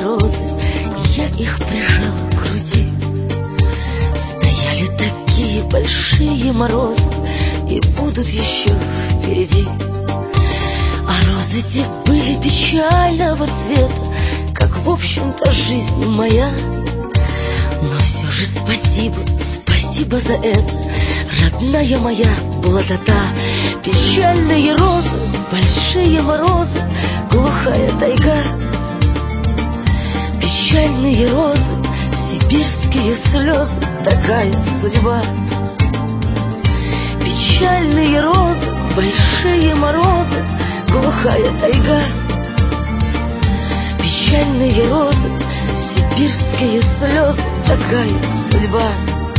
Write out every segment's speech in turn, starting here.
розы, я их прижала к груди. Стояли такие большие морозы, и будут еще впереди. А розы те были печального цвета, как, в общем-то, жизнь моя. Но все же спасибо, спасибо за это, родная моя блатота. Печальные розы, большие морозы, глухая тайга. Печальные розы, сибирские слезы, такая судьба. Печальные розы, большие морозы, глухая тайга. Печальные розы, сибирские слезы, такая судьба.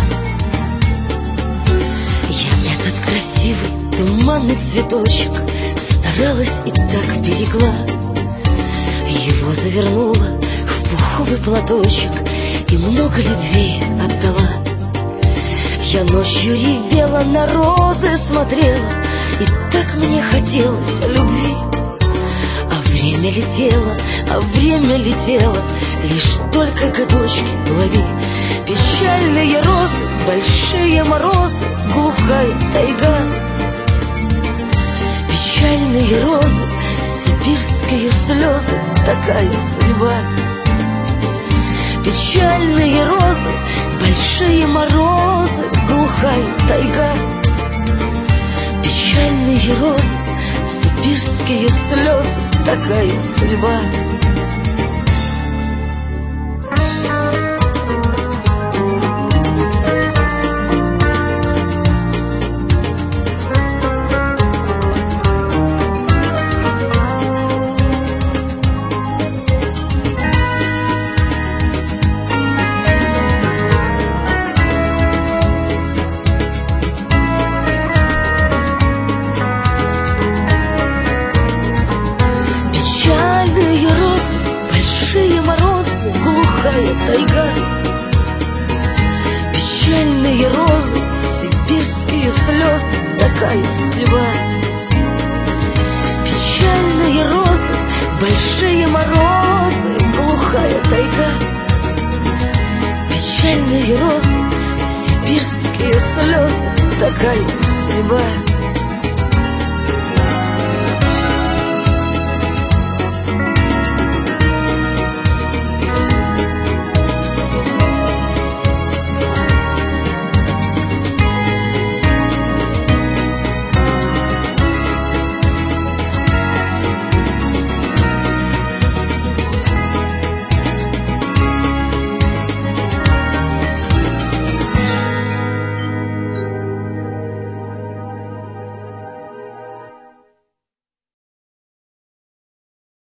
Я этот красивый туманный цветочек старалась и так берегла. Его завернула в пуховый платочек и много любви отдала. Я ночью ревела, на розы смотрела, и так мне хотелось любви. А время летело, лишь только годочки лови. Печальные розы, большие морозы, глухая тайга. Печальные розы, сибирские слезы, такая судьба. Печальные розы, большие морозы, глухая тайга. Печальные розы, сибирские слезы, такая судьба. Тайга. Печальные розы, сибирские слезы, такая судьба. Печальные розы, большие морозы, глухая тайга. Печальные розы, сибирские слезы, такая судьба.